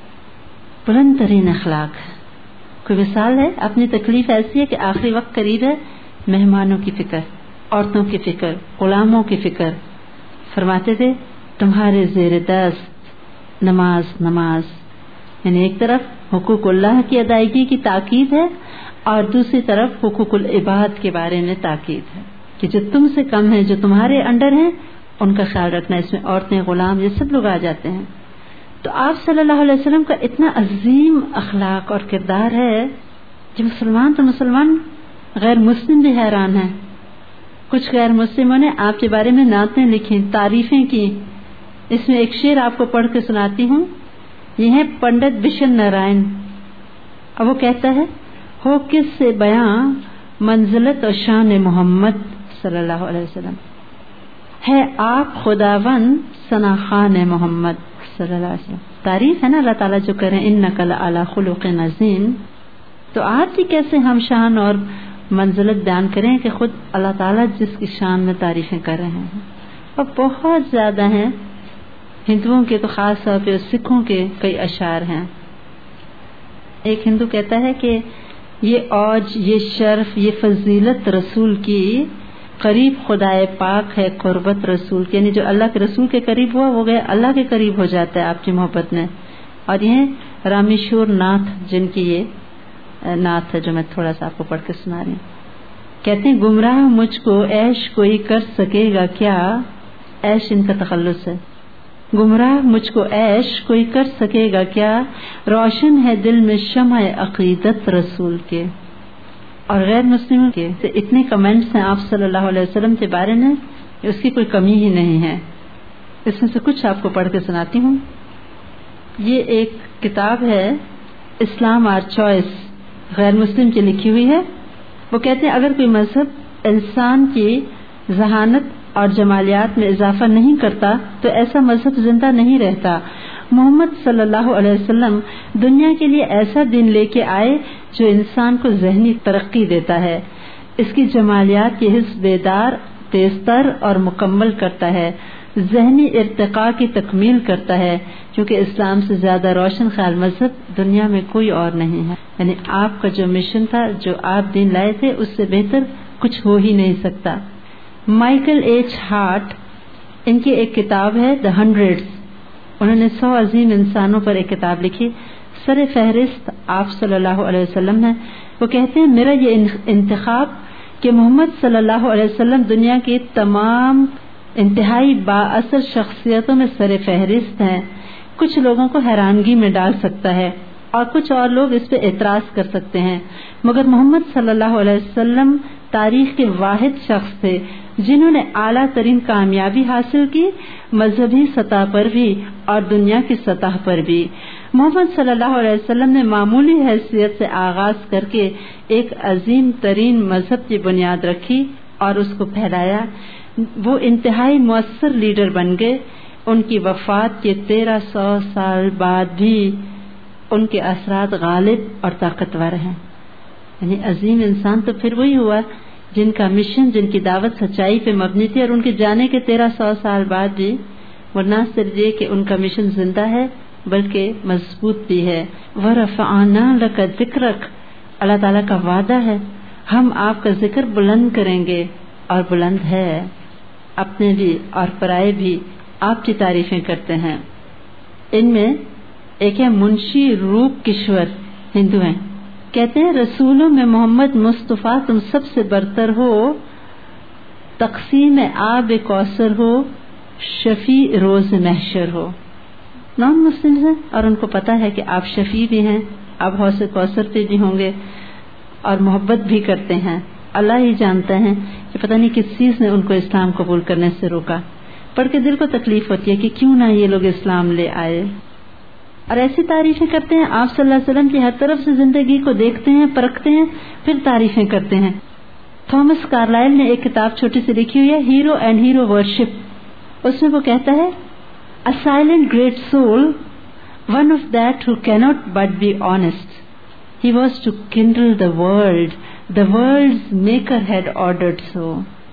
S1: بلند ترین اخلاق. کوئی مثال ہے؟ اپنی تکلیف ایسی ہے کہ آخری وقت قریب ہے، مہمانوں کی فکر، عورتوں کی فکر، غلاموں کی فکر. فرماتے تھے تمہارے زیر دست نماز نماز، یعنی ایک طرف حقوق اللہ کی ادائیگی کی تاکید ہے اور دوسری طرف حقوق العباد کے بارے میں تاکید ہے کہ جو تم سے کم ہیں، جو تمہارے انڈر ہیں، ان کا خیال رکھنا. اس میں عورتیں، غلام، یہ سب لوگ آ جاتے ہیں. تو آپ صلی اللہ علیہ وسلم کا اتنا عظیم اخلاق اور کردار ہے کہ مسلمان تو مسلمان، غیر مسلم بھی حیران ہیں. کچھ غیر مسلموں نے آپ کے بارے میں نعتیں لکھی، تعریفیں کی. اس میں ایک شعر آپ کو پڑھ کے سناتی ہوں. یہ ہے پنڈت بشن نارائن، اور وہ کہتا ہے ہو کس سے بیاں منزلت اور شان محمد صلی اللہ علیہ وسلم، ہے آپ خداوند ثنا خان محمد صلی اللہ علیہ وسلم. تعریف ہے نا اللہ تعالیٰ جو کریں انک لعلی خلق عظیم. تو آپ بھی کیسے ہم شان اور منزلت بیان کریں کہ خود اللہ تعالیٰ جس کی شان میں تعریفیں کر رہے ہیں. اور بہت زیادہ ہیں، ہندوؤں کے تو خاص طور پہ، سکھوں کے کئی اشعار ہیں. ایک ہندو کہتا ہے کہ یہ اوج، یہ شرف، یہ فضیلت رسول کی، قریب خدائے پاک ہے قربت رسول کی. یعنی جو اللہ کے رسول کے قریب ہوا وہ گیا اللہ کے قریب ہو جاتا ہے آپ کی محبت میں. اور یہ رامیشور ناتھ جن کی یہ نعت ہے جو میں تھوڑا سا آپ کو پڑھ کے سنا رہی ہوں. کہتے ہیں گمراہ مجھ کو عیش کوئی کر سکے گا کیا، عیش ان کا تخلص ہے. گمراہ مجھ کو عیش کوئی کر سکے گا کیا، روشن ہے دل میں شمع عقیدت رسول کے. اور غیر مسلموں کے اتنے کمنٹس ہیں آپ صلی اللہ علیہ وسلم کے بارے میں کہ اس کی کوئی کمی ہی نہیں ہے. اس میں سے کچھ آپ کو پڑھ کے سناتی ہوں. یہ ایک کتاب ہے اسلام آر چوائس، غیر مسلم کی لکھی ہوئی ہے. وہ کہتے ہیں اگر کوئی مذہب انسان کی ذہانت اور جمالیات میں اضافہ نہیں کرتا تو ایسا مذہب زندہ نہیں رہتا. محمد صلی اللہ علیہ وسلم دنیا کے لیے ایسا دین لے کے آئے جو انسان کو ذہنی ترقی دیتا ہے، اس کی جمالیات کے حس بیدار، تیزتر اور مکمل کرتا ہے، ذہنی ارتقاء کی تکمیل کرتا ہے، کیونکہ اسلام سے زیادہ روشن خیال مذہب دنیا میں کوئی اور نہیں ہے. یعنی آپ کا جو مشن تھا، جو آپ دین لائے تھے، اس سے بہتر کچھ ہو ہی نہیں سکتا. مائیکل ایچ ہارٹ، ان کی ایک کتاب ہے دا ہنڈریڈز. انہوں نے 100 عظیم انسانوں پر ایک کتاب لکھی، سر فہرست آپ صلی اللہ علیہ وسلم ہے. وہ کہتے ہیں میرا یہ انتخاب کہ محمد صلی اللہ علیہ وسلم دنیا کی تمام انتہائی با اثر شخصیتوں میں سر فہرست ہیں. کچھ لوگوں کو حیرانگی میں ڈال سکتا ہے اور کچھ اور لوگ اس پہ اعتراض کر سکتے ہیں، مگر محمد صلی اللہ علیہ وسلم تاریخ کے واحد شخص تھے جنہوں نے اعلیٰ ترین کامیابی حاصل کی، مذہبی سطح پر بھی اور دنیا کی سطح پر بھی. محمد صلی اللہ علیہ وسلم نے معمولی حیثیت سے آغاز کر کے ایک عظیم ترین مذہب کی بنیاد رکھی اور اس کو پھیلایا. وہ انتہائی مؤثر لیڈر بن گئے. ان کی وفات کے 1300 سال بعد بھی ان کے اثرات غالب اور طاقتور ہیں. یعنی عظیم انسان تو پھر وہی ہوا جن کا مشن، جن کی دعوت سچائی پہ مبنی تھی، اور ان کے جانے کے 1300 سال بعد بھی وہ نہ صرف یہ کہ ان کا مشن زندہ ہے بلکہ مضبوط بھی ہے. وَرَفَعْنَا لَكَ ذِكْرَكَ، اللہ تعالیٰ کا وعدہ ہے ہم آپ کا ذکر بلند کریں گے، اور بلند ہے. اپنے بھی اور پرائے بھی آپ کی تعریفیں کرتے ہیں. ان میں ایک ہے منشی روپ کشور، ہندو ہیں. کہتے ہیں رسولوں میں محمد مصطفیٰ تم سب سے برتر ہو، تقسیم آب کوثر ہو، شفیع روز محشر ہو. نان مسلم ہیں اور ان کو پتا ہے کہ آپ شفیع بھی ہیں، آپ حوض کوثر پہ بھی ہوں گے اور محبت بھی کرتے ہیں. اللہ ہی جانتا ہے کہ پتہ نہیں کس چیز نے ان کو اسلام قبول کرنے سے روکا. پڑھ کے دل کو تکلیف ہوتی ہے کہ کیوں نہ یہ لوگ اسلام لے آئے. اور ایسی تعریفیں کرتے ہیں آپ صلی اللہ علیہ وسلم کی، ہر طرف سے زندگی کو دیکھتے ہیں، پرکھتے ہیں، پھر تعریفیں کرتے ہیں. تھامس کارلائل نے ایک کتاب چھوٹی سی لکھی ہوئی ہے، ہیرو اینڈ ہیرو ورشپ. اس میں وہ کہتا ہے A silent great soul, one of that who cannot but be honest. He was to kindle the world. The world's maker had ordered so.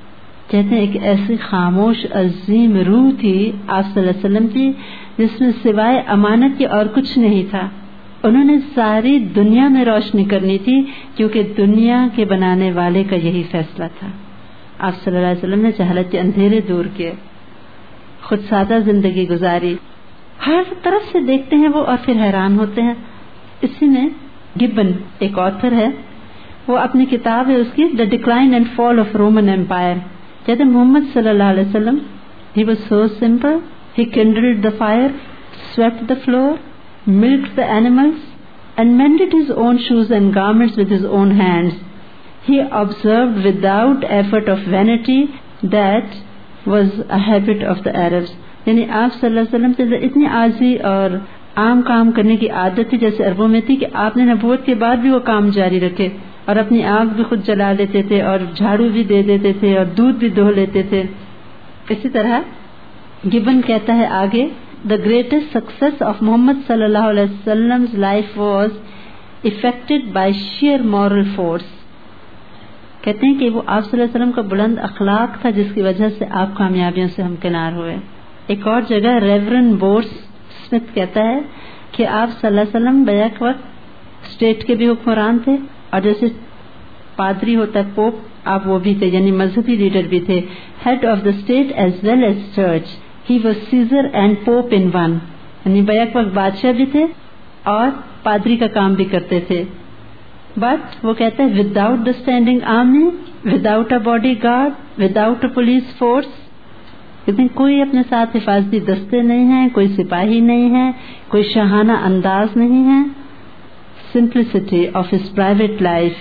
S1: کہتے ہیں ایک ایسی خاموش عظیم روح تھی آپ صلی اللہ علیہ وسلم کی جس میں سوائے امانت کے اور کچھ نہیں تھا. انہوں نے ساری دنیا میں روشنی کرنی تھی کیونکہ دنیا کے بنانے والے کا یہی فیصلہ تھا. آپ صلی اللہ علیہ وسلم نے جہالت کے اندھیرے دور کیے, خود سادہ زندگی گزاری, ہر طرف سے دیکھتے ہیں وہ اور پھر حیران ہوتے ہیں. اسی میں گبن ایک آتھر ہے, وہ اپنی کتاب ہے اس کی the decline and fall of Roman empire, کہتے ہیں محمد صلی اللہ علیہ وسلم ہی was so simple, he kindled the fire, swept the floor, milked the animals and mended his own shoes and garments with his own hands. He observed without effort of vanity that was a habit of the Arabs. یعنی آپ صلی اللہ علیہ وسلم سے اتنی عاجزی اور عام کام کرنے کی عادت تھی جیسے عربوں میں تھی کہ آپ نے نبوت کے بعد بھی وہ کام جاری رکھے اور اپنی آنکھ بھی خود جلا لیتے تھے اور جھاڑو بھی دے دیتے تھے اور دودھ بھی دھو لیتے تھے. اسی طرح گبن کہتا ہے آگے, the greatest success of Muhammad sallallahu alaihi wasallam's life was effected by sheer moral force. کہتے ہیں کہ وہ آپ صلی اللہ علیہ وسلم کا بلند اخلاق تھا جس کی وجہ سے آپ کامیابیوں سے ہمکنار ہوئے. ایک اور جگہ ریورنڈ بورس اسمتھ کہتا ہے کہ آپ صلی اللہ علیہ وسلم بیک وقت اسٹیٹ کے بھی حکمران تھے اور جیسے پادری ہوتا ہے پوپ, آپ وہ بھی تھے, یعنی مذہبی لیڈر بھی تھے. Head of the state as well as church, he was Caesar and pope in one, یعنی بیک وقت بادشاہ بھی تھے اور پادری کا کام بھی کرتے تھے. بٹ وہ کہتے ہیں without the standing army, without a bodyguard, without a police force, لیکن کوئی اپنے ساتھ حفاظتی دستے نہیں ہیں, کوئی سپاہی نہیں ہے, کوئی شاہانہ انداز نہیں ہے. Simplicity of his private life.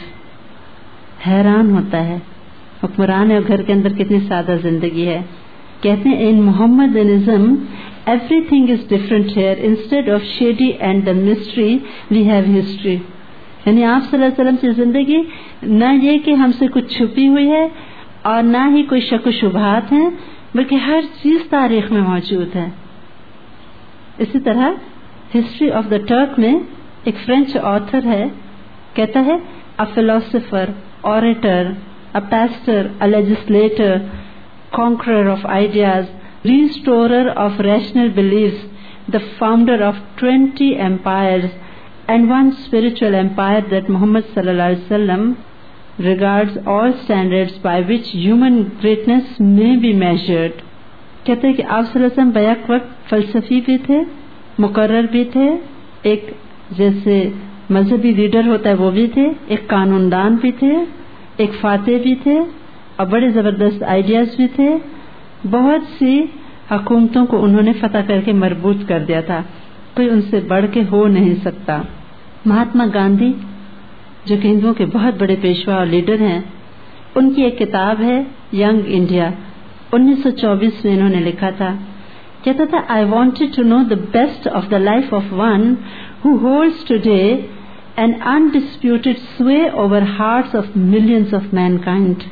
S1: حیران ہوتا ہے حکمران ہے اور گھر کے اندر کتنی سادہ زندگی ہے. کہتے ہیں in Muhammadanism everything is different here, instead of shadow and the mystery we have history. یعنی آپ صلی اللہ علیہ وسلم کی زندگی نہ یہ کہ ہم سے کچھ چھپی ہوئی ہے اور نہ ہی کوئی شک و شبہات ہیں, بلکہ ہر چیز تاریخ میں موجود ہے. اسی طرح ہسٹری آف دا ٹرک میں ایک فرینچ آتھر ہے, کہتا ہے a philosopher, orator, a pastor, a legislator, conqueror of ideas, restorer of rational beliefs, the founder of 20 empires and one spiritual empire, that Muhammad sallallahu alaihi wasallam regards all standards by which human greatness may be measured. کہتے ہیں کہ آپ صلی اللہ علیہ وسلم back وقت فلسفی بھی تھے, مقرر بھی تھے, ایک جیسے مذہبی لیڈر ہوتا ہے وہ بھی تھے, ایک قانون دان بھی تھے, ایک فاتح بھی تھے اور بڑے زبردست آئیڈیاز بھی تھے. بہت سی حکومتوں کو انہوں نے فتح کر کے مربوط کر دیا تھا, کوئی ان سے بڑھ کے ہو نہیں سکتا. مہاتما گاندھی جو کہ ہندوؤں کے بہت بڑے پیشوا اور لیڈر ہیں, ان کی ایک کتاب ہے ینگ انڈیا, 1924 میں انہوں نے لکھا تھا, کہتا تھا I wanted to know the best of the life of one who holds today an undisputed sway over hearts of millions of mankind.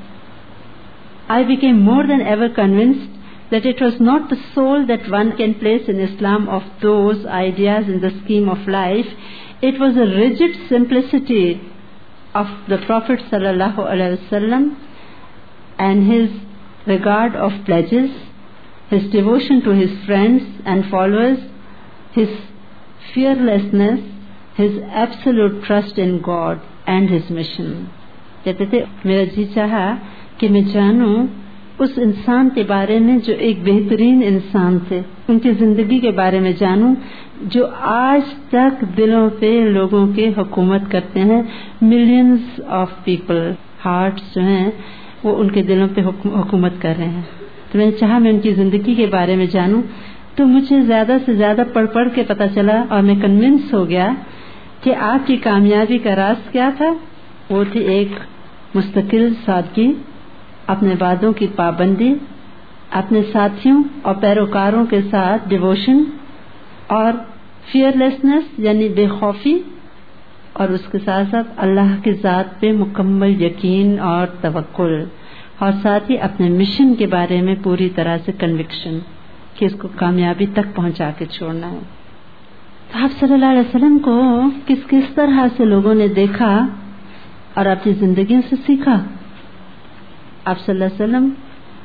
S1: I became more than ever convinced that it was not the soul that one can place in Islam of those ideas in the scheme of life. It was a rigid simplicity of the Prophet sallallahu alaihi wasallam and his regard of pledges, his devotion to his friends and followers, his fearlessness, his absolute trust in God and his mission. کہتے تھے میرا جی چاہا کہ میں جانوں اس انسان کے بارے میں جو ایک بہترین انسان تھے, ان کی زندگی کے بارے میں جانوں جو آج تک دلوں پہ لوگوں کے حکومت کرتے ہیں. ملینز آف پیپل ہارٹس جو ہیں وہ ان کے دلوں پہ حکومت کر رہے ہیں. تو میں نے چاہا میں ان کی زندگی کے بارے میں جانوں, تو مجھے زیادہ سے زیادہ پڑھ کے پتہ چلا اور میں کنونس ہو گیا کہ آپ کی کامیابی کا راز کیا تھا. وہ تھی ایک مستقل سادگی, اپنے وعدوں کی پابندی, اپنے ساتھیوں اور پیروکاروں کے ساتھ ڈیووشن, اور فیئرلیسنس یعنی بے خوفی, اور اس کے ساتھ ساتھ اللہ کی ذات پہ مکمل یقین اور توکل, اور ساتھ ہی اپنے مشن کے بارے میں پوری طرح سے کنوکشن کہ اس کو کامیابی تک پہنچا کے چھوڑنا ہے. تو آپ صلی اللہ علیہ وسلم کو کس طرح سے لوگوں نے دیکھا اور اپنی زندگیوں سے سیکھا. آپ صلی اللہ علیہ وسلم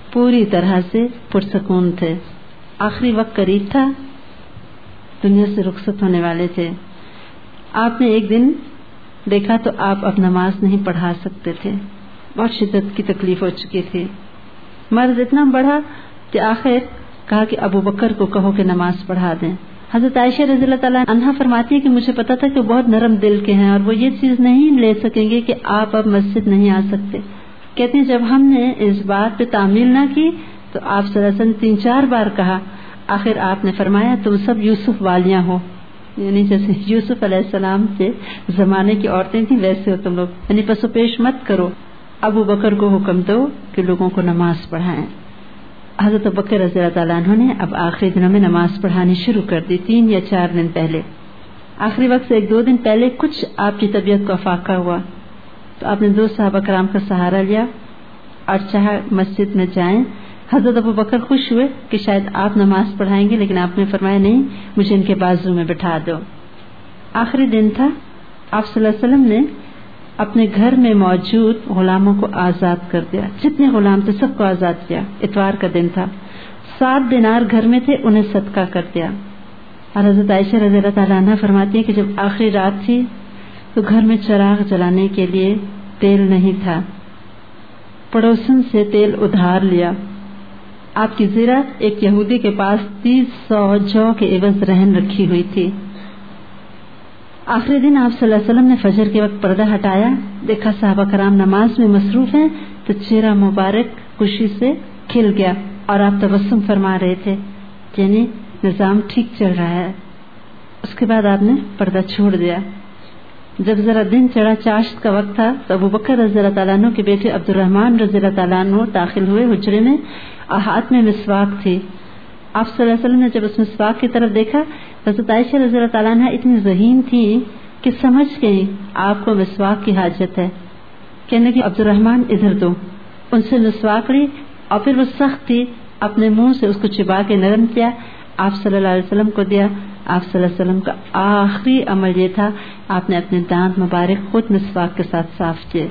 S1: पूरी तरह से पुरसकून थे। आखिरी वक्त करीब था, दुनिया से रुखसत होने वाले थे। आपने एक दिन देखा तो आप अब नमाज नहीं पढ़ा सकते थे, बहुत शिद्दत की तकलीफ हो चुकी थी। मर्ज इतना बढ़ा कि आखिर कहा कि अबू बकर को कहो कि नमाज पढ़ा दें। हजरत आयशा रज़ियल्लाहु ताला अन्हा फरमाती है कि मुझे पता था कि वो बहुत नरम दिल के हैं और वो ये चीज नहीं ले सकेंगे कि आप अब मस्जिद नहीं आ सकते। कहते हैं जब हमने इस बात पे तामील ना की तो आप सल्लल्लाहु अलैहि वसल्लम 3-4 बार कहा, आखिर आपने फरमाया तुम सब यूसुफ वालियां हो, यानी जैसे यूसुफ अलैहिस्सलाम के जमाने की औरतें थी वैसे हो तुम लोग, यानी पसोपेश मत करो। अबू बकर को हुक्म दो कि लोगों को नमाज पढ़ाएं। हजरत अबू बकर रज़ियल्लाहु ताला अन्हु ने अब आखिरी दिनों में नमाज पढ़ानी शुरू कर दी। 3 या 4 दिन पहले, आखिरी वक्त से 1-2 दिन पहले कुछ आपकी तबीयत को अफाका हुआ तो आपने 2 सहाबा कराम का सहारा लिया और चाहा मस्जिद में जाएं। हजरत अबू बकर खुश हुए कि शायद आप नमाज पढ़ाएंगे, लेकिन आपने फरमाया नहीं, मुझे इनके बाजू में बिठा दो। आखिरी दिन था, आप सल्लल्लाहु अलैहि वसल्लम ने अपने घर में मौजूद गुलामों को आजाद कर दिया। जितने गुलाम थे सबको आजाद किया। इतवार का दिन था, 7 दिनार घर में थे, उन्हें सदका कर दिया। और हजरत आयशा रज़ियल्लाहु ताला अन्हा फरमाती है कि जब आखिरी रात थी तो घर में चिराग जलाने के लिए तेल नहीं था, पड़ोसन से तेल उधार लिया। आपकी ज़रा एक यहूदी के पास 300 जौ के एवज रहन रखी हुई थी। आखिरी दिन आप सल्लल्लाहु अलैहि वसल्लम ने फजर के वक्त पर्दा हटाया, देखा साहबा कराम नमाज में मसरूफ हैं, तो चेहरा मुबारक खुशी से खिल गया और आप तबस्सुम फरमा रहे थे, यानी निजाम ठीक चल रहा है। उसके बाद आपने पर्दा छोड़ दिया। जब जरा दिन चढ़ा, चाश्त का वक्त था, तो अबू बकर रज़ियल्लाहु ताला अन्हु के बेटे अब्दुर्रहमान रज़ियल्लाहु ताला अन्हु दाखिल हुए हुजरे में और हाथ में मिसवाक थी। आप सल्लल्लाहु अलैहि वसल्लम ने जब उस मिसवाक की तरफ देखा, हज़रत आयशा रज़ियल्लाहु ताला अन्हा इतनी ज़हीन थी कि समझ गई आपको मिसवाक की हाजत है। कहने की अब्दुर्रहमान इधर दो, उनसे मिसवाक ली और फिर वो सख्त थी, अपने मुंह से उसको चिबा के नरम किया, आप सल्लल्लाहु अलैहि वसल्लम को दिया। आप सल्लल्लाहु अलैहि वसल्लम का आखिरी अमल ये था, आपने अपने दांत मुबारक खुद मिसवाक के साथ साफ किए।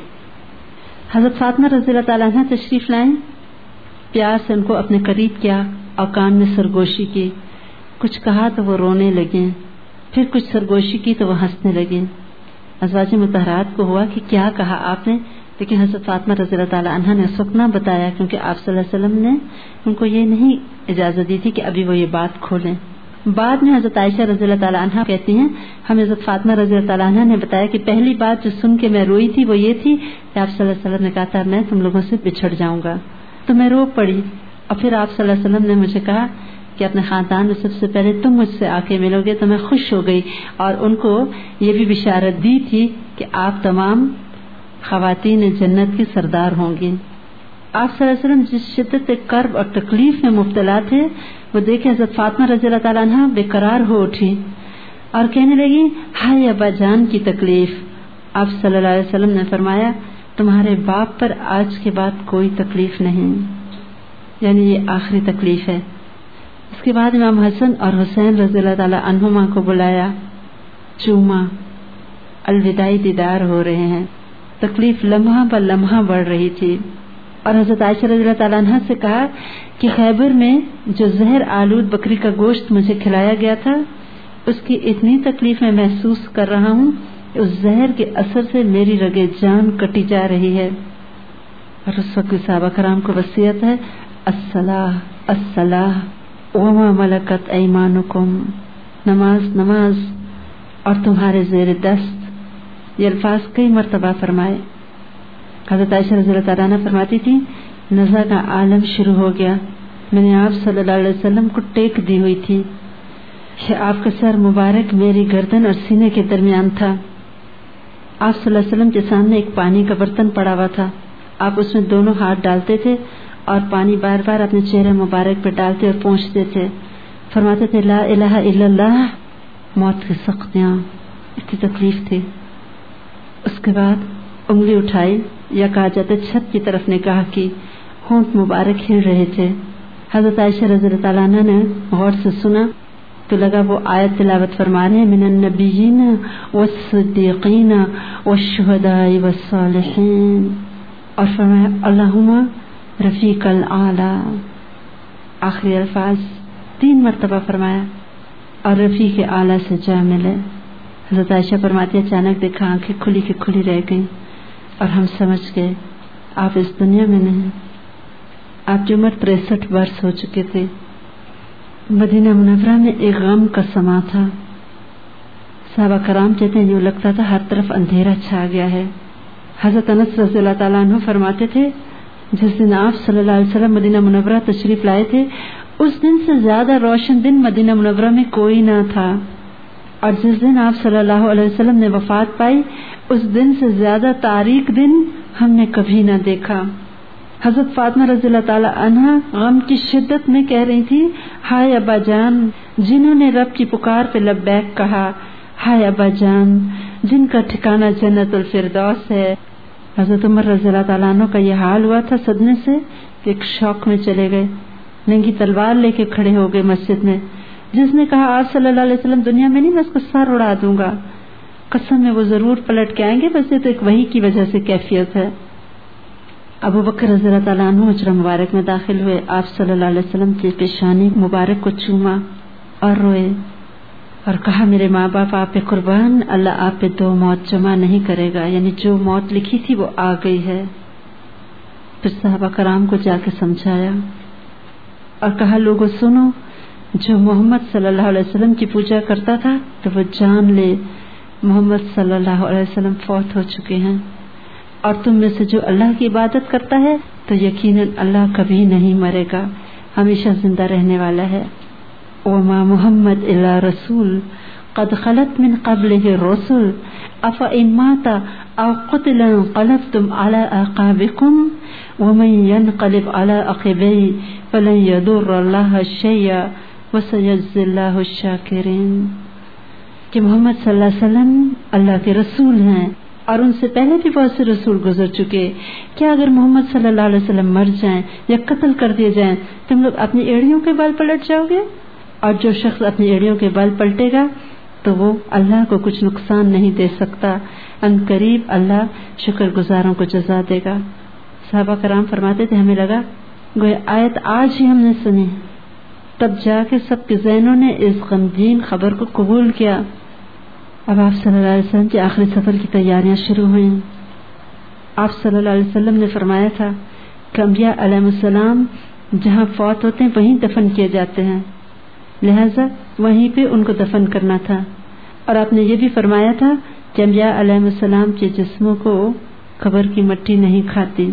S1: हज़रत फातिमा रज़ियल्लाहु ताला अन्हा तशरीफ लाएं, प्यार से उनको अपने करीब किया और कान में सरगोशी की। कुछ कहा तो वो रोने लगे, फिर कुछ सरगोशी की तो वो हंसने लगे। अज़वाज मुतहरात को हुआ कि क्या कहा आपने, लेकिन हज़रत फातिमा रज़ियल्लाहु ताला अन्हा ने उस वक्त ना बताया, क्योंकि आप सल्लल्लाहु अलैहि वसल्लम ने उनको ये नहीं इजाज़त दी थी कि अभी वो ये बात खोलें। बाद में हज़रत आयशा रज़ियल्लाहु ताला अन्हा कहती हैं, हमें हज़रत फातिमा रज़ियल्लाहु ताला अन्हा ने बताया कि पहली बात जो सुन के मैं रोई थी वो ये थी कि आप सल्लल्लाहु अलैहि वसल्लम ने कहा था मैं तुम लोगों से बिछड़ जाऊंगा, तो मैं रो पड़ी। और फिर आप सल्लल्लाहु अलैहि वसल्लम ने मुझे कहा कि अपने खानदान में सबसे पहले तुम मुझसे आके मिलोगे, तो मैं खुश हो गई और उनको ये भी बिशारत दी थी कि आप तमाम ख़वातीन जन्नत की सरदार होंगी। आप सल्लल्लाहु अलैहि वसल्लम जिस शिद्दत कर्ब और तकलीफ में मुब्तला थे, वो देखे हज़रत फातिमा रज़ियल्लाहु ताला अन्हा बेकरार हो उठी और कहने लगी, हाय अब्बा जान की तकलीफ। आप सल्लल्लाहु अलैहि वसल्लम ने फरमाया, तुम्हारे बाप पर आज के बाद कोई तकलीफ नहीं, यानी ये आखिरी तकलीफ है। इसके बाद इमाम हसन और हुसैन रज़ियल्लाहु ताला अन्हुमा को बुलाया, चूमा, अलविदाई दीदार हो रहे हैं। तकलीफ लम्हा पर लम्हा बढ़ रही थी और हज़रत आयशा रज़ियल्लाहु ताला अन्हा से कहा कि खैबर में जो जहर आलूद बकरी का गोश्त मुझे खिलाया गया था, उसकी इतनी तकलीफ मैं महसूस कर रहा हूँ, उस जहर के असर से मेरी रगे जान कटी जा रही है। और उस वक्त सहाबा कराम को वसीयत है, अस्सलाह अस्सलाह वमा मलकत ऐमानुकुम, नमाज नमाज और तुम्हारे जेर दस्त, ये अल्फाज कई मर्तबा फरमाए। हज़रत आयशा रज़ियल्लाहु ताला अन्हा फरमाती थी, नज़ा का आलम शुरू हो गया, मैंने आप सल्लल्लाहु अलैहि वसल्लम को टेक दी हुई थी, आपका सर मुबारक मेरी गर्दन और सीने के दरमियान था। आप सल्लल्लाहु अलैहि वसल्लम के सामने एक पानी का बर्तन पड़ा हुआ था, आप उसमें दोनों हाथ डालते थे और पानी बार बार अपने चेहरे मुबारक पर डालते और पोंछते थे, फरमाते थे ला इलाहा इल्लल्लाह। मौत की सख्तियाँ, इतनी तकलीफ थी। उसके बाद उंगली उठाई या कहा जाता छत की तरफ निगाह की, होंठ मुबारक हिल रहे थे। हज़रत आयशा रज़ियल्लाहु ताला अन्हा ने गौर से सुना तो लगा वो आयत तिलावत फरमा रहे हैं, मिनन नबिय्यीन वस्सिद्दीक़ीन वश्शुहदाई वस्सालिहीन, और फरमाया अल्लाहुम्मा
S2: رفیق الاعلی، آخری الفاظ 3 مرتبہ فرمایا، اور رفیق اعلی سے جا ملے۔ حضرت عائشہ فرماتی اچانک دیکھا آنکھیں کھلی کی کھلی رہ گئیں اور ہم سمجھ گئے آپ اس دنیا میں نہیں۔ آپ کی عمر 63 برس ہو چکے تھے۔ مدینہ منورہ میں ایک غم کا سما تھا۔ صحابہ کرام کہتے ہیں یوں لگتا تھا ہر طرف اندھیرا چھا گیا ہے۔ حضرت انس رضی اللہ تعالیٰ عنہ فرماتے تھے جس دن آپ صلی اللہ علیہ وسلم مدینہ منورہ تشریف لائے تھے اس دن سے زیادہ روشن دن مدینہ منورہ میں کوئی نہ تھا، اور جس دن آپ صلی اللہ علیہ وسلم نے وفات پائی اس دن سے زیادہ تاریک دن ہم نے کبھی نہ دیکھا۔ حضرت فاطمہ رضی اللہ تعالی عنہا غم کی شدت میں کہہ رہی تھی، ہائے ابا جان جنہوں نے رب کی پکار پہ لبیک کہا، ہائے ابا جان جن کا ٹھکانہ جنت الفردوس ہے۔ حضرت عمر رضی اللہ تعالیٰ عنہ کا یہ حال ہوا تھا صدمے سے کہ ایک شوق میں چلے گئے، ننگی تلوار لے کے کھڑے ہو گئے مسجد میں۔ جس نے کہا آپ صلی اللہ علیہ وسلم دنیا میں نہیں میں اس کو سر اڑا دوں گا، قسم میں وہ ضرور پلٹ کے آئیں گے، بس یہ تو ایک وحی کی وجہ سے کیفیت ہے۔ ابو بکر رضی اللہ تعالیٰ عنہ حجرہ مبارک میں داخل ہوئے، آپ صلی اللہ علیہ وسلم کی پیشانی مبارک کو چوما اور روئے اور کہا میرے ماں باپ آپ پہ قربان، اللہ آپ پہ 2 موت جمع نہیں کرے گا، یعنی جو موت لکھی تھی وہ آ گئی ہے۔ پھر صحابہ کرام کو جا کے سمجھایا اور کہا لوگوں سنو، جو محمد صلی اللہ علیہ وسلم کی پوجا کرتا تھا تو وہ جان لے محمد صلی اللہ علیہ وسلم فوت ہو چکے ہیں، اور تم میں سے جو اللہ کی عبادت کرتا ہے تو یقیناً اللہ کبھی نہیں مرے گا، ہمیشہ زندہ رہنے والا ہے۔ وما محمد الا رسول قد خلت من قبله الرسل افإن مات او قتل انقلبتم على اعقابكم ومن ينقلب على عقبيه فلن يضر الله شيئا وسيجزي الله الشاكرين، کہ محمد صلی اللہ علیہ وسلم اللہ کے رسول ہیں اور ان سے پہلے بھی بہت سے رسول گزر چکے، کیا اگر محمد صلی اللہ علیہ وسلم مر جائیں یا قتل کر دیے جائیں تم لوگ اپنی ایڑیوں کے بل پلٹ جاؤ گے؟ اور جو شخص اپنی ایڑیوں کے بل پلٹے گا تو وہ اللہ کو کچھ نقصان نہیں دے سکتا، ان قریب اللہ شکر گزاروں کو جزا دے گا۔ صحابہ کرام فرماتے تھے ہمیں لگا گویا آیت آج ہی ہم نے سنی، تب جا کے سب کے ذہنوں نے اس غمگین خبر کو قبول کیا۔ اب آپ صلی اللہ علیہ وسلم کے آخری سفر کی تیاریاں شروع ہوئیں۔ آپ صلی اللہ علیہ وسلم نے فرمایا تھا کہ انبیاء علیہ السلام جہاں فوت ہوتے ہیں وہیں دفن کیے جاتے ہیں، لہذا وہیں پہ ان کو دفن کرنا تھا، اور آپ نے یہ بھی فرمایا تھا کہ انبیاء علیہ السلام کے جسموں کو قبر کی مٹی نہیں کھاتی۔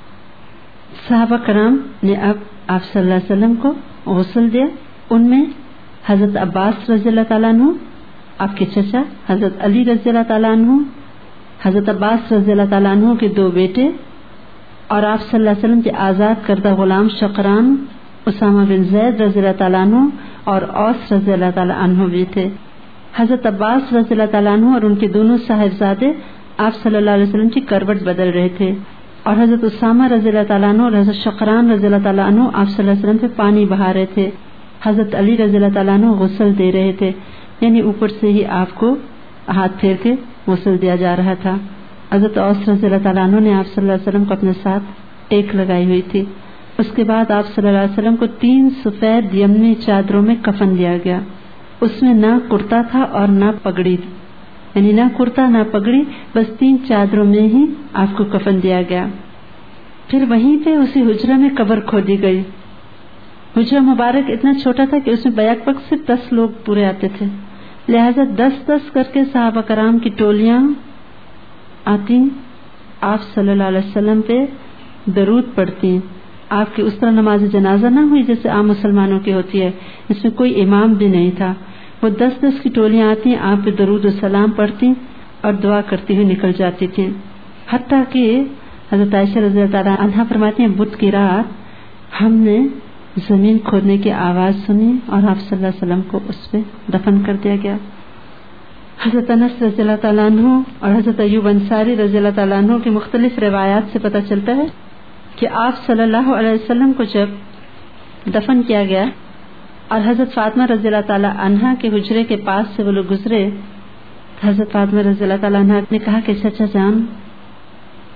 S2: صحابہ کرام نے اب آپ صلی اللہ علیہ وسلم کو غسل دیا، ان میں حضرت عباس رضی اللہ تعالیٰ عنہ، آپ کے چچا حضرت علی رضی اللہ تعالیٰ عنہ، حضرت عباس رضی اللہ تعالیٰ عنہ کے 2 بیٹے، اور آپ صلی اللہ علیہ وسلم کے آزاد کردہ غلام شقران اسامہ بن زید رضی اللہ تعالیٰ عنہ اور اوس رضی اللہ تعالیٰ عنہ بھی تھے۔ حضرت عباس رضی اللہ تعالیٰ عنہ اور ان کے دونوں صاحبزادے آپ صلی اللہ علیہ وسلم کی کروٹ بدل رہے تھے، اور حضرت اسامہ رضی اللہ تعالیٰ عنہ اور حضرت شقران رضی اللہ تعالیٰ عنہ آپ صلی اللہ علیہ وسلم پہ پانی بہا رہے تھے۔ حضرت علی رضی اللہ تعالیٰ عنہ غسل دے رہے تھے، یعنی اوپر سے ہی آپ کو ہاتھ پھیر کے غسل دیا جا رہا تھا۔ حضرت اوس رضی اللہ تعالیٰ عنہ نے آپ صلی اللہ علیہ وسلم کو اپنے ساتھ ٹیک لگائی ہوئی تھی۔ اس کے بعد آپ صلی اللہ علیہ وسلم کو 3 سفید یمنی چادروں میں کفن دیا گیا، اس میں نہ کرتا تھا اور نہ پگڑی، یعنی نہ کرتا نہ پگڑی، بس 3 چادروں میں ہی آپ کو کفن دیا گیا۔ پھر وہیں پہ اسی حجرہ میں قبر کھودی گئی۔ حجرہ مبارک اتنا چھوٹا تھا کہ اس میں بیک وقت صرف 10 لوگ پورے آتے تھے، لہذا 10 کر کے صحابہ کرام کی ٹولیاں آتی، آپ صلی اللہ علیہ وسلم پہ درود پڑھتی۔ آپ کی اس طرح نماز جنازہ نہ ہوئی جیسے عام مسلمانوں کی ہوتی ہے، اس میں کوئی امام بھی نہیں تھا، وہ 10 کی ٹولیاں آتی، آپ پہ درود و سلام پڑھتی اور دعا کرتی ہوئی نکل جاتی تھیں۔ حتیٰ کہ حضرت عائشہ رضی اللہ تعالیٰ عنہا فرماتی ہیں بدھ کی رات ہم نے زمین کھودنے کی آواز سنی اور آپ صلی اللہ علیہ وسلم کو اس پہ دفن کر دیا گیا۔ حضرت انس رضی اللہ تعالیٰ عنہ اور حضرت ایوب انصاری رضی اللہ تعالیٰ عنہ کی مختلف روایات سے پتہ چلتا ہے کہ آپ صلی اللہ علیہ وسلم کو جب دفن کیا گیا اور حضرت فاطمہ رضی اللہ تعالیٰ عنہا کے حجرے کے پاس سے وہ لوگ گزرے، حضرت فاطمہ رضی اللہ تعالیٰ عنہا نے کہا کہ چچا جان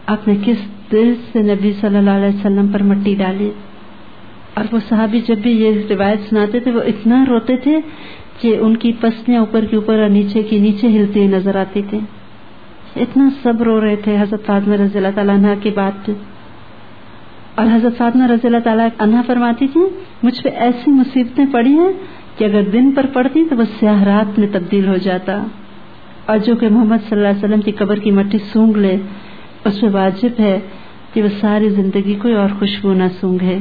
S1: آپ نے کس دل سے نبی صلی اللہ علیہ وسلم پر مٹی ڈالی. اور وہ صحابی جب بھی یہ روایت سناتے تھے وہ اتنا روتے تھے کہ ان کی پسلیاں اوپر کی اوپر اور نیچے کی نیچے ہلتی ہوئی نظر آتی تھی. اتنا سب رو رہے تھے حضرت فاطمہ رضی اللہ تعالیٰ عنہ کی بات پہ. اور حضرت فاطمہ رضی اللہ تعالیٰ عنہ فرماتی تھی مجھ پہ ایسی مصیبتیں پڑی ہیں کہ اگر دن پر پڑتی تو وہ سیاہ رات میں تبدیل ہو جاتا. اور جو کہ محمد صلی اللہ علیہ وسلم کی قبر کی مٹی سونگھ لے اس پہ واجب ہے کہ وہ ساری زندگی کوئی اور خوشبو نہ سونگھے.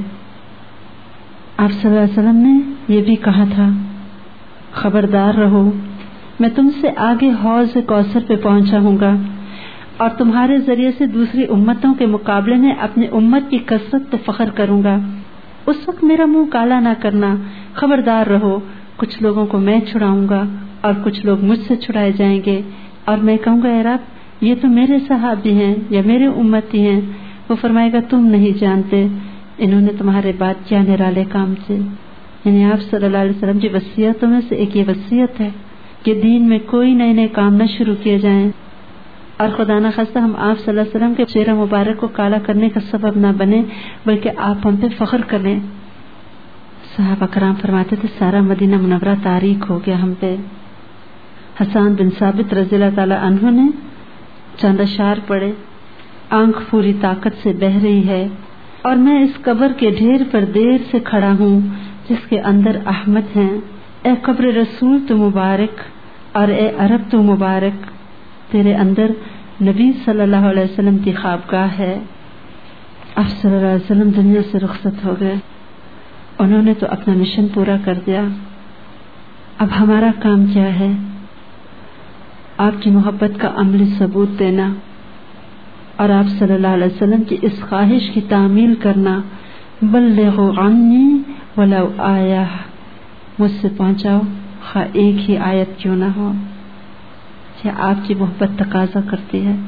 S1: آپ صلی اللہ علیہ وسلم نے یہ بھی کہا تھا خبردار رہو میں تم سے آگے حوض کوثر پہ پہنچا ہوں گا اور تمہارے ذریعے سے دوسری امتوں کے مقابلے میں اپنی امت کی کثرت پہ فخر کروں گا. اس وقت میرا منہ کالا نہ کرنا. خبردار رہو کچھ لوگوں کو میں چھڑاؤں گا اور کچھ لوگ مجھ سے چھڑائے جائیں گے اور میں کہوں گا اے رب یہ تو میرے صحابی ہیں یا میرے امتی ہیں. وہ فرمائے گا تم نہیں جانتے انہوں نے تمہارے بعد کیا نرالے کام سے. یعنی آپ صلی اللہ علیہ وسلم کی وصیتوں میں سے ایک یہ وصیت ہے کہ دین میں کوئی نئے نئے کام نہ شروع کیے جائیں اور خدا نہ خواستہ ہم آپ صلی اللہ علیہ وسلم کے چہرہ مبارک کو کالا کرنے کا سبب نہ بنے بلکہ آپ ہم پہ فخر کریں. صحابہ کرام فرماتے تھے سارا مدینہ منورہ تاریک ہو گیا ہم پہ. حسان بن ثابت رضی اللہ تعالی عنہ نے چند اشعار پڑھے. آنکھ پوری طاقت سے بہہ رہی ہے اور میں اس قبر کے ڈھیر پر دیر سے کھڑا ہوں جس کے اندر احمد ہیں. اے قبر رسول تو مبارک اور اے عرب تو مبارک تیرے اندر نبی صلی اللہ علیہ وسلم کی خوابگاہ ہے. آپ صلی اللہ علیہ وسلم دنیا سے رخصت ہو گئے. انہوں نے تو اپنا مشن پورا کر دیا. اب ہمارا کام کیا ہے؟ آپ کی محبت کا عملی ثبوت دینا اور آپ صلی اللہ علیہ وسلم کی اس خواہش کی تعمیل کرنا بلغوا عنی ولو آیہ مجھ سے پہنچاؤ خواہ ایک ہی آیت کیوں نہ ہو. یہ آپ کی محبت تقاضا کرتی ہے.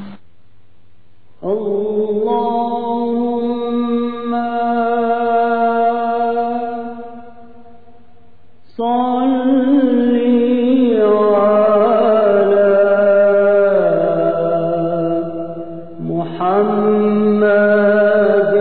S2: اللہم صلی علی محمد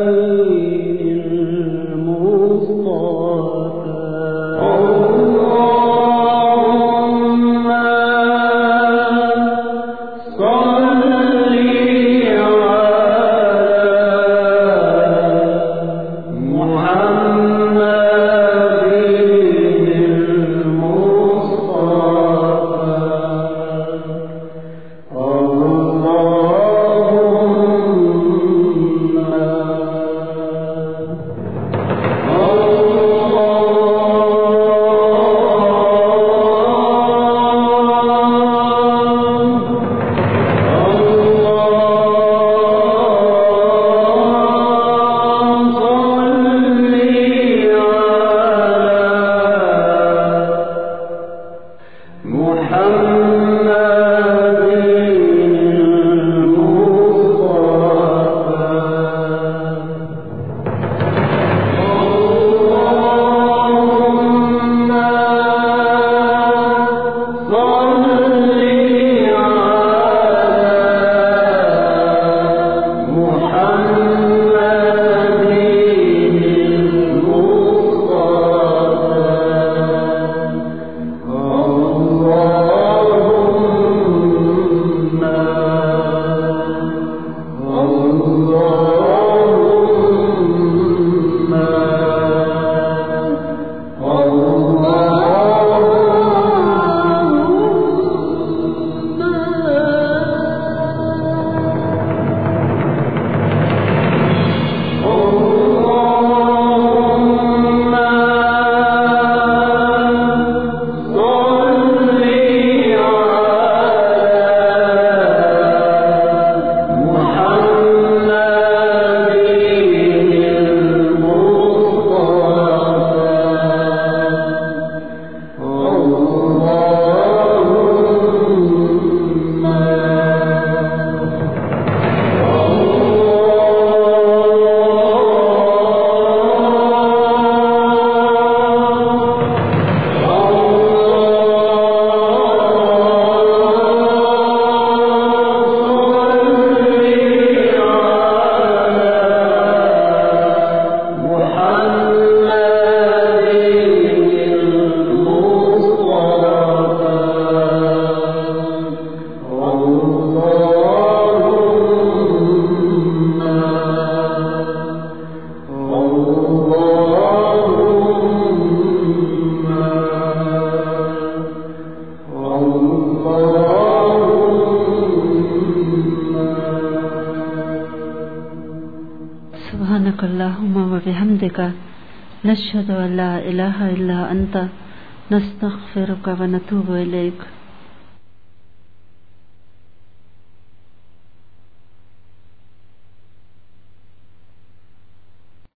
S1: بحمدک نشهد ان لا الہ الا انت نستغفرک ونتوب الیک.